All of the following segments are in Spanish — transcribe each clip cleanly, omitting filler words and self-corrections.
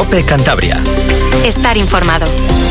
COPE Cantabria. Estar informado.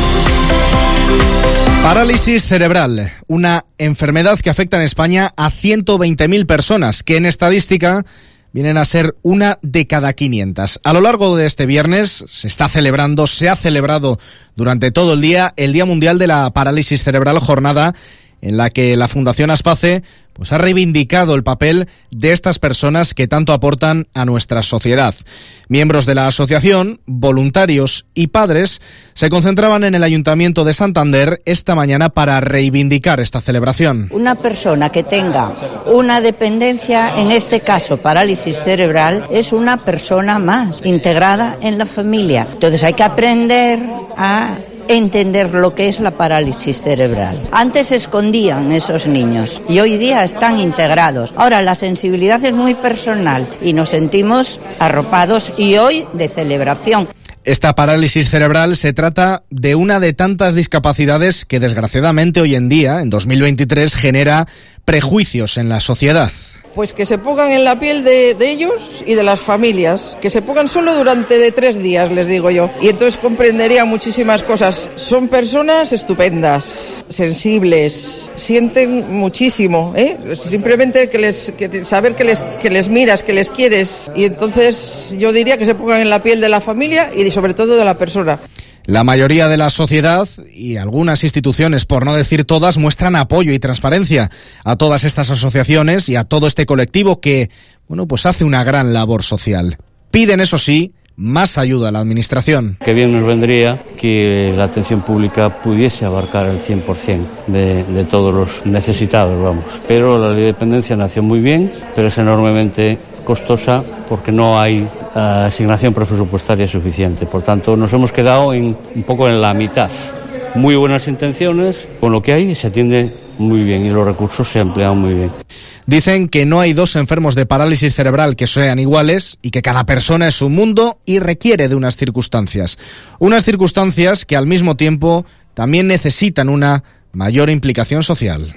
Parálisis cerebral, una enfermedad que afecta en España a 120.000 personas, que en estadística vienen a ser una de cada 500. A lo largo de este viernes se ha celebrado durante todo el Día Mundial de la Parálisis Cerebral, jornada en la que la Fundación Aspace ha reivindicado el papel de estas personas que tanto aportan a nuestra sociedad. Miembros de la asociación, voluntarios y padres se concentraban en el Ayuntamiento de Santander esta mañana para reivindicar esta celebración. Una persona que tenga una dependencia, en este caso parálisis cerebral, es una persona más integrada en la familia. Entonces hay que aprender a entender lo que es la parálisis cerebral. Antes se escondían esos niños y hoy día están integrados. Ahora la sensibilidad es muy personal y nos sentimos arropados y hoy de celebración. Esta parálisis cerebral se trata de una de tantas discapacidades que desgraciadamente hoy en día, en 2023, genera prejuicios en la sociedad. Pues que se pongan en la piel de ellos y de las familias, que se pongan solo durante 3 días, les digo yo, y entonces comprendería muchísimas cosas. Son personas estupendas, sensibles, sienten muchísimo, simplemente saber que les miras, que les quieres, y entonces yo diría que se pongan en la piel de la familia y sobre todo de la persona. La mayoría de la sociedad y algunas instituciones, por no decir todas, muestran apoyo y transparencia a todas estas asociaciones y a todo este colectivo que, hace una gran labor social. Piden, eso sí, más ayuda a la Administración. Que bien nos vendría que la atención pública pudiese abarcar el 100% de todos los necesitados, Pero la ley de dependencia nació muy bien, pero es enormemente costosa porque no hay asignación presupuestaria suficiente. Por tanto, nos hemos quedado un poco en la mitad. Muy buenas intenciones, con lo que hay se atiende muy bien y los recursos se emplean muy bien. Dicen que no hay dos enfermos de parálisis cerebral que sean iguales y que cada persona es un mundo y requiere de unas circunstancias. Unas circunstancias que al mismo tiempo también necesitan una mayor implicación social.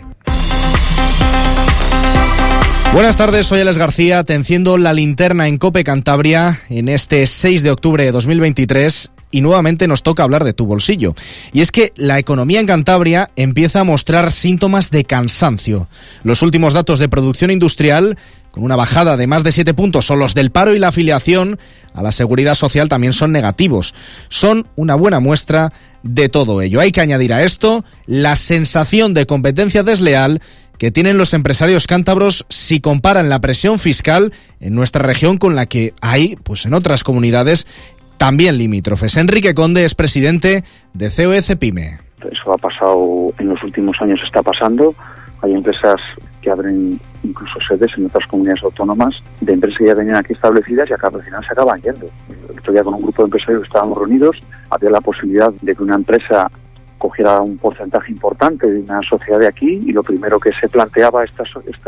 Buenas tardes, soy Alex García, te enciendo la linterna en COPE Cantabria en este 6 de octubre de 2023 y nuevamente nos toca hablar de tu bolsillo. Y es que la economía en Cantabria empieza a mostrar síntomas de cansancio. Los últimos datos de producción industrial, con una bajada de más de 7 puntos, son los del paro y la afiliación a la Seguridad Social, también son negativos. Son una buena muestra de todo ello. Hay que añadir a esto la sensación de competencia desleal que tienen los empresarios cántabros si comparan la presión fiscal en nuestra región con la que hay en otras comunidades también limítrofes. Enrique Conde es presidente de COE Cepime. Eso ha pasado en los últimos años, está pasando. Hay empresas que abren incluso sedes en otras comunidades autónomas de empresas que ya venían aquí establecidas y acá al final se acaban yendo. El otro día con un grupo de empresarios que estábamos reunidos, había la posibilidad de que una empresa cogiera un porcentaje importante de una sociedad de aquí y lo primero que se planteaba esta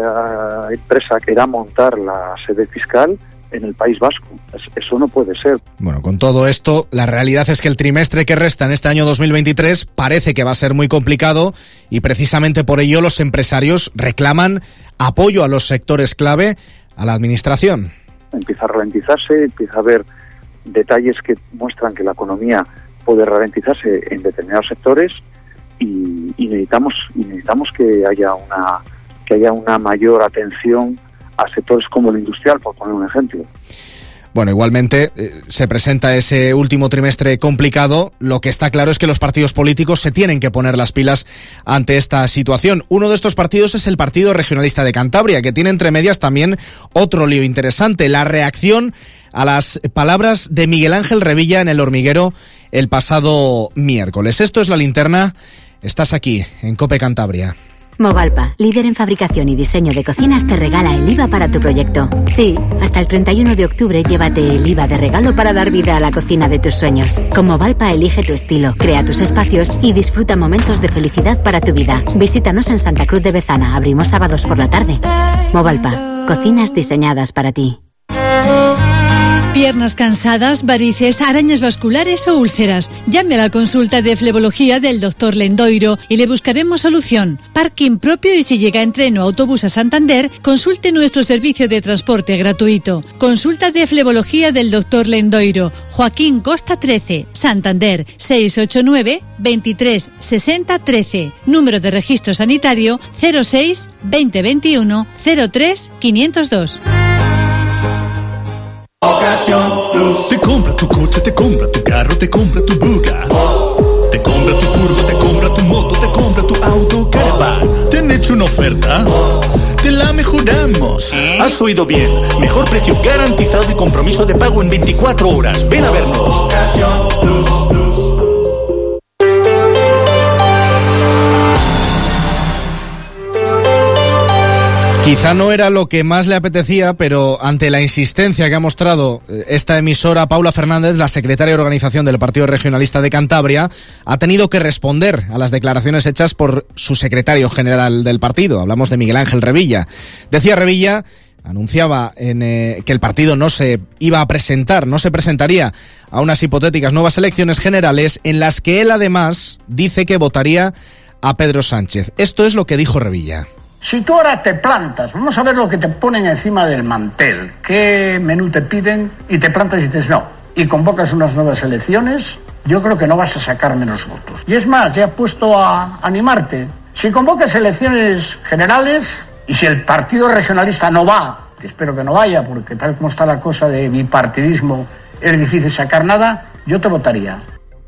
empresa que era montar la sede fiscal en el País Vasco. Eso no puede ser. Bueno, con todo esto, la realidad es que el trimestre que resta en este año 2023 parece que va a ser muy complicado y precisamente por ello los empresarios reclaman apoyo a los sectores clave, a la Administración. Empieza a ralentizarse, empieza a haber detalles que muestran que la economía puede ralentizarse en determinados sectores y necesitamos que haya una mayor atención a sectores como el industrial, por poner un ejemplo. Bueno, igualmente se presenta ese último trimestre complicado. Lo que está claro es que los partidos políticos se tienen que poner las pilas ante esta situación. Uno de estos partidos es el Partido Regionalista de Cantabria, que tiene entre medias también otro lío interesante: la reacción a las palabras de Miguel Ángel Revilla en El Hormiguero el pasado miércoles. Esto es La Linterna. Estás aquí, en COPE Cantabria. Movalpa, líder en fabricación y diseño de cocinas, te regala el IVA para tu proyecto. Sí, hasta el 31 de octubre llévate el IVA de regalo para dar vida a la cocina de tus sueños. Con Movalpa elige tu estilo, crea tus espacios y disfruta momentos de felicidad para tu vida. Visítanos en Santa Cruz de Bezana, abrimos sábados por la tarde. Movalpa, cocinas diseñadas para ti. Piernas cansadas, varices, arañas vasculares o úlceras. Llame a la consulta de flebología del Dr. Lendoiro y le buscaremos solución. Parking propio y si llega en tren o autobús a Santander, consulte nuestro servicio de transporte gratuito. Consulta de flebología del Dr. Lendoiro. Joaquín Costa 13, Santander, 689 23 60 13. Número de registro sanitario 06 2021 03 502. Ocasión Plus. Te compra tu coche, te compra tu carro, te compra tu Buga. Te compra tu furgo, te compra tu moto, te compra tu auto, caravan. ¿Te han hecho una oferta? Te la mejoramos. Has oído bien. Mejor precio garantizado y compromiso de pago en 24 horas. Ven a vernos. Ocasión Plus. Quizá no era lo que más le apetecía, pero ante la insistencia que ha mostrado esta emisora, Paula Fernández, la secretaria de organización del Partido Regionalista de Cantabria, ha tenido que responder a las declaraciones hechas por su secretario general del partido. Hablamos de Miguel Ángel Revilla. Decía Revilla, anunciaba que el partido no se iba a presentar, no se presentaría a unas hipotéticas nuevas elecciones generales en las que él además dice que votaría a Pedro Sánchez. Esto es lo que dijo Revilla. Si tú ahora te plantas, vamos a ver lo que te ponen encima del mantel, qué menú te piden y te plantas y dices no, y convocas unas nuevas elecciones, yo creo que no vas a sacar menos votos. Y es más, ya he puesto a animarte, si convocas elecciones generales y si el Partido Regionalista no va, que espero que no vaya, porque tal como está la cosa de bipartidismo es difícil sacar nada, yo te votaría.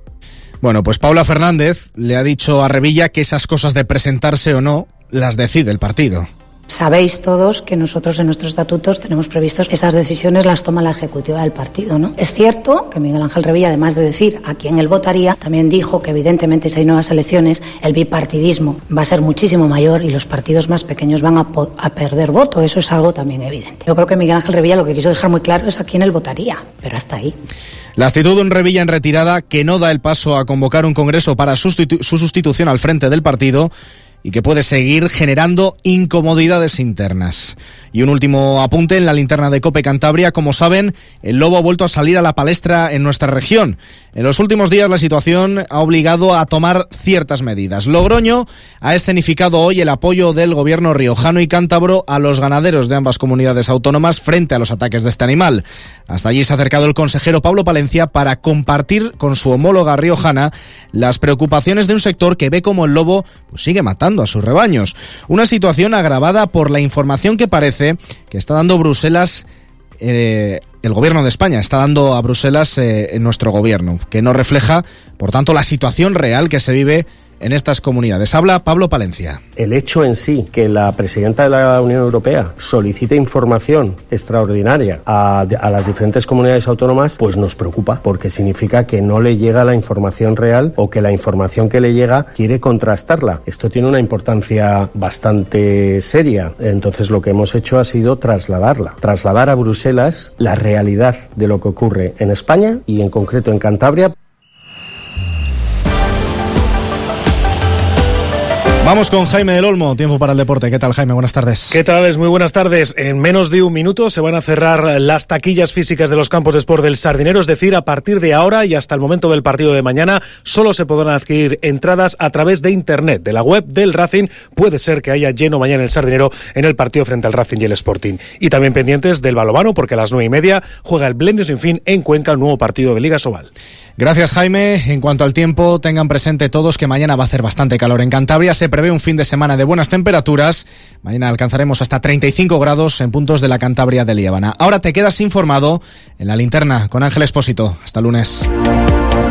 Bueno, pues Paula Fernández le ha dicho a Revilla que esas cosas de presentarse o no las decide el partido. Sabéis todos que nosotros en nuestros estatutos tenemos previstos que esas decisiones las toma la ejecutiva del partido, ¿no? Es cierto que Miguel Ángel Revilla, además de decir a quién él votaría, también dijo que evidentemente si hay nuevas elecciones el bipartidismo va a ser muchísimo mayor y los partidos más pequeños van a perder voto. Eso es algo también evidente. Yo creo que Miguel Ángel Revilla lo que quiso dejar muy claro es a quién él votaría, pero hasta ahí. La actitud de un Revilla en retirada que no da el paso a convocar un congreso para su sustitución al frente del partido y que puede seguir generando incomodidades internas. Y un último apunte en la linterna de COPE Cantabria. Como saben, el lobo ha vuelto a salir a la palestra en nuestra región. En los últimos días la situación ha obligado a tomar ciertas medidas. Logroño ha escenificado hoy el apoyo del gobierno riojano y cántabro a los ganaderos de ambas comunidades autónomas frente a los ataques de este animal. Hasta allí se ha acercado el consejero Pablo Palencia para compartir con su homóloga riojana las preocupaciones de un sector que ve como el lobo sigue matando a sus rebaños. Una situación agravada por la información que parece que está dando Bruselas, el gobierno de España está dando a Bruselas en nuestro gobierno, que no refleja, por tanto, la situación real que se vive en estas comunidades. Habla Pablo Palencia. El hecho en sí que la presidenta de la Unión Europea solicite información extraordinaria a las diferentes comunidades autónomas, pues nos preocupa, porque significa que no le llega la información real o que la información que le llega quiere contrastarla. Esto tiene una importancia bastante seria. Entonces lo que hemos hecho ha sido trasladar a Bruselas la realidad de lo que ocurre en España y en concreto en Cantabria. Vamos con Jaime del Olmo, tiempo para el deporte. ¿Qué tal, Jaime? Buenas tardes. ¿Qué tal? Muy buenas tardes. En menos de un minuto se van a cerrar las taquillas físicas de los campos de sport del Sardinero, es decir, a partir de ahora y hasta el momento del partido de mañana solo se podrán adquirir entradas a través de internet, de la web del Racing. Puede ser que haya lleno mañana el Sardinero en el partido frente al Racing y el Sporting. Y también pendientes del balonmano, porque a las 9:30 juega el Blendio Sin Fin en Cuenca, un nuevo partido de Liga Sobal. Gracias, Jaime. En cuanto al tiempo, tengan presente todos que mañana va a hacer bastante calor en Cantabria. Se prevé un fin de semana de buenas temperaturas. Mañana alcanzaremos hasta 35 grados en puntos de la Cantabria de Liébana. Ahora te quedas informado en la linterna con Ángel Expósito. Hasta lunes.